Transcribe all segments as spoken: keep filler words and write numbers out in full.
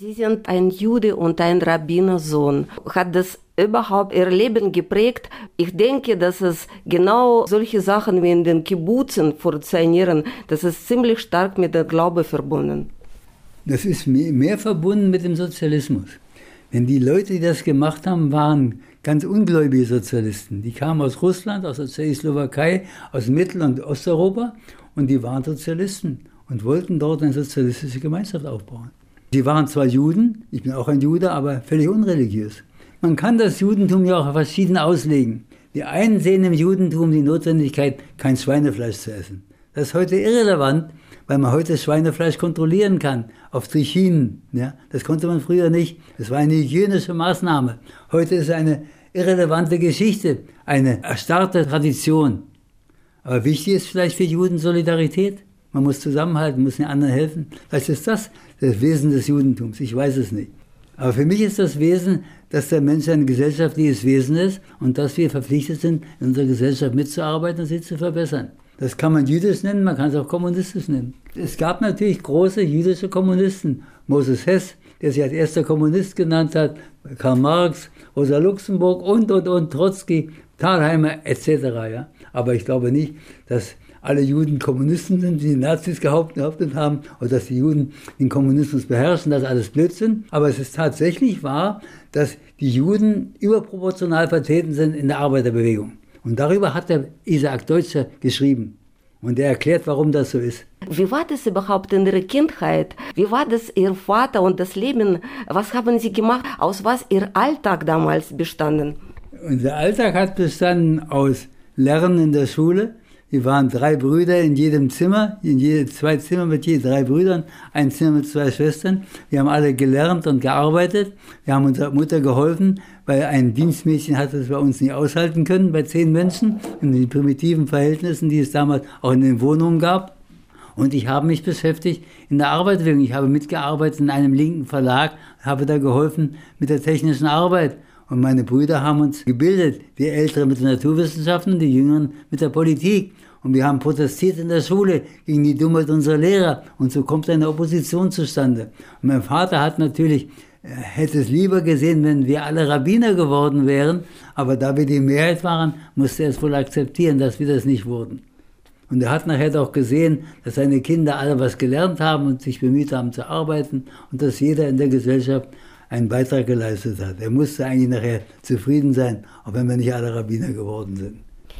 Sie sind ein Jude und ein Rabbinersohn. Hat das überhaupt Ihr Leben geprägt? Ich denke, dass es genau solche Sachen wie in den Kibbutzen funktionieren, das ist ziemlich stark mit der Glaube verbunden. Das ist mehr, mehr verbunden mit dem Sozialismus. Denn die Leute, die das gemacht haben, waren ganz ungläubige Sozialisten. Die kamen aus Russland, aus der Tschechoslowakei, aus Mittel- und Osteuropa und die waren Sozialisten und wollten dort eine sozialistische Gemeinschaft aufbauen. Sie waren zwar Juden, ich bin auch ein Jude, aber völlig unreligiös. Man kann das Judentum ja auch verschieden auslegen. Die einen sehen im Judentum die Notwendigkeit, kein Schweinefleisch zu essen. Das ist heute irrelevant, weil man heute Schweinefleisch kontrollieren kann, auf Trichinen. Ja? Das konnte man früher nicht. Das war eine hygienische Maßnahme. Heute ist es eine irrelevante Geschichte, eine erstarrte Tradition. Aber wichtig ist vielleicht für Juden Solidarität. Man muss zusammenhalten, muss den anderen helfen. Vielleicht ist das das Wesen des Judentums, ich weiß es nicht. Aber für mich ist das Wesen, dass der Mensch ein gesellschaftliches Wesen ist und dass wir verpflichtet sind, in unserer Gesellschaft mitzuarbeiten und sie zu verbessern. Das kann man jüdisch nennen, man kann es auch kommunistisch nennen. Es gab natürlich große jüdische Kommunisten. Moses Hess, der sich als erster Kommunist genannt hat, Karl Marx, Rosa Luxemburg und, und, und, Trotzki, Thalheimer et cetera. Ja? Aber ich glaube nicht, dass alle Juden Kommunisten sind, die die Nazis behauptet haben, oder dass die Juden den Kommunismus beherrschen, das ist alles Blödsinn. Aber es ist tatsächlich wahr, dass die Juden überproportional vertreten sind in der Arbeiterbewegung. Und darüber hat der Isaac Deutscher geschrieben. Und er erklärt, warum das so ist. Wie war das überhaupt in Ihrer Kindheit? Wie war das Ihr Vater und das Leben? Was haben Sie gemacht? Aus was Ihr Alltag damals bestanden? Unser Alltag hat bestanden aus Lernen in der Schule. Wir waren drei Brüder in jedem Zimmer, in je, zwei Zimmer mit je drei Brüdern, ein Zimmer mit zwei Schwestern. Wir haben alle gelernt und gearbeitet. Wir haben unserer Mutter geholfen, weil ein Dienstmädchen hat es bei uns nicht aushalten können, bei zehn Menschen, in den primitiven Verhältnissen, die es damals auch in den Wohnungen gab. Und ich habe mich beschäftigt in der Arbeitsbewegung. Ich habe mitgearbeitet in einem linken Verlag, habe da geholfen mit der technischen Arbeit. Und meine Brüder haben uns gebildet, die Älteren mit den Naturwissenschaften, die Jüngeren mit der Politik. Und wir haben protestiert in der Schule gegen die Dummheit unserer Lehrer. Und so kommt eine Opposition zustande. Und mein Vater hat natürlich, hätte es lieber gesehen, wenn wir alle Rabbiner geworden wären. Aber da wir die Mehrheit waren, musste er es wohl akzeptieren, dass wir das nicht wurden. Und er hat nachher doch gesehen, dass seine Kinder alle was gelernt haben und sich bemüht haben zu arbeiten. Und dass jeder in der Gesellschaft einen Beitrag geleistet hat. Er musste eigentlich nachher zufrieden sein, auch wenn wir nicht alle Rabbiner geworden sind.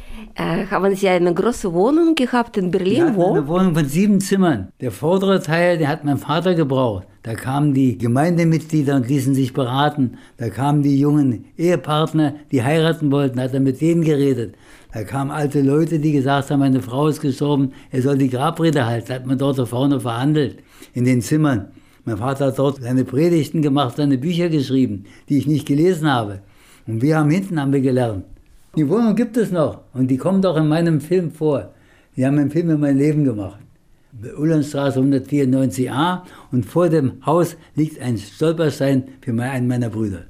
Äh, haben Sie eine große Wohnung gehabt in Berlin? Wir hatten Wo? eine Wohnung von sieben Zimmern. Der vordere Teil, den hat mein Vater gebraucht. Da kamen die Gemeindemitglieder und ließen sich beraten. Da kamen die jungen Ehepartner, die heiraten wollten, hat er mit denen geredet. Da kamen alte Leute, die gesagt haben, meine Frau ist gestorben, er soll die Grabrede halten. Da hat man dort da vorne verhandelt, in den Zimmern. Mein Vater hat dort seine Predigten gemacht, seine Bücher geschrieben, die ich nicht gelesen habe. Und wir haben hinten haben wir gelernt. Die Wohnung gibt es noch und die kommt auch in meinem Film vor. Die haben einen Film über mein Leben gemacht. Ullernstraße hundertvierundneunzig a und vor dem Haus liegt ein Stolperstein für einen meiner Brüder.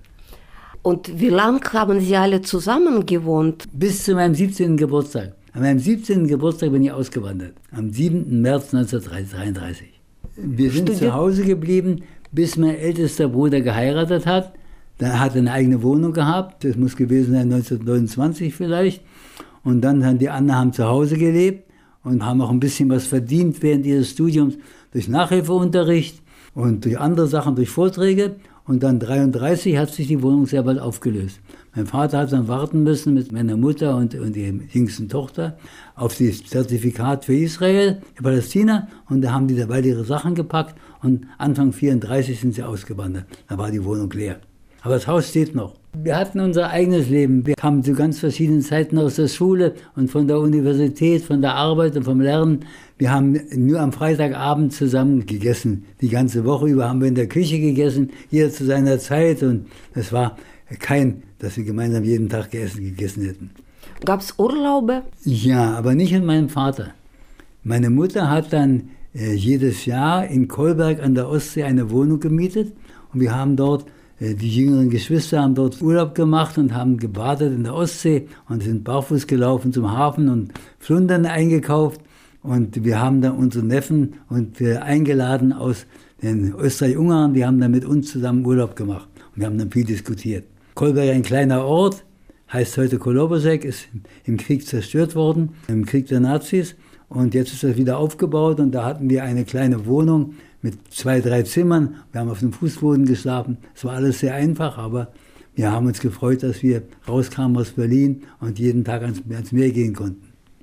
Und wie lange haben Sie alle zusammen gewohnt? Bis zu meinem siebzehnten Geburtstag. An meinem siebzehnten Geburtstag bin ich ausgewandert, am siebten März neunzehnhundertdreiunddreißig. Wir sind Studier- zu Hause geblieben, bis mein ältester Bruder geheiratet hat. Dann hat er eine eigene Wohnung gehabt, das muss gewesen sein neunzehnhundertneunundzwanzig vielleicht. Und dann haben die anderen haben zu Hause gelebt und haben auch ein bisschen was verdient während ihres Studiums durch Nachhilfeunterricht und durch andere Sachen, durch Vorträge. Und dann neunzehnhundertdreiunddreißig hat sich die Wohnung sehr bald aufgelöst. Mein Vater hat dann warten müssen mit meiner Mutter und, und der jüngsten Tochter auf das Zertifikat für Israel, für Palästina. Und da haben die dabei ihre Sachen gepackt und Anfang neunzehnhundertvierunddreißig sind sie ausgewandert. Da war die Wohnung leer. Aber das Haus steht noch. Wir hatten unser eigenes Leben. Wir kamen zu ganz verschiedenen Zeiten aus der Schule und von der Universität, von der Arbeit und vom Lernen. Wir haben nur am Freitagabend zusammen gegessen. Die ganze Woche über haben wir in der Küche gegessen, jeder zu seiner Zeit. Und es war kein, dass wir gemeinsam jeden Tag gegessen, gegessen hätten. Gab es Urlaube? Ja, aber nicht mit meinem Vater. Meine Mutter hat dann äh, jedes Jahr in Kolberg an der Ostsee eine Wohnung gemietet. Und wir haben dort Die jüngeren Geschwister haben dort Urlaub gemacht und haben gebadet in der Ostsee und sind barfuß gelaufen zum Hafen und Flundern eingekauft. Und wir haben dann unsere Neffen und wir eingeladen aus in Österreich-Ungarn, die haben dann mit uns zusammen Urlaub gemacht. Und wir haben dann viel diskutiert. Kolberg, ein kleiner Ort, heißt heute Kolobosek, ist im Krieg zerstört worden, im Krieg der Nazis. Und jetzt ist das wieder aufgebaut und da hatten wir eine kleine Wohnung mit zwei, drei Zimmern. Wir haben auf dem Fußboden geschlafen. Es war alles sehr einfach, aber wir haben uns gefreut, dass wir rauskamen aus Berlin und jeden Tag ans, ans Meer gehen konnten.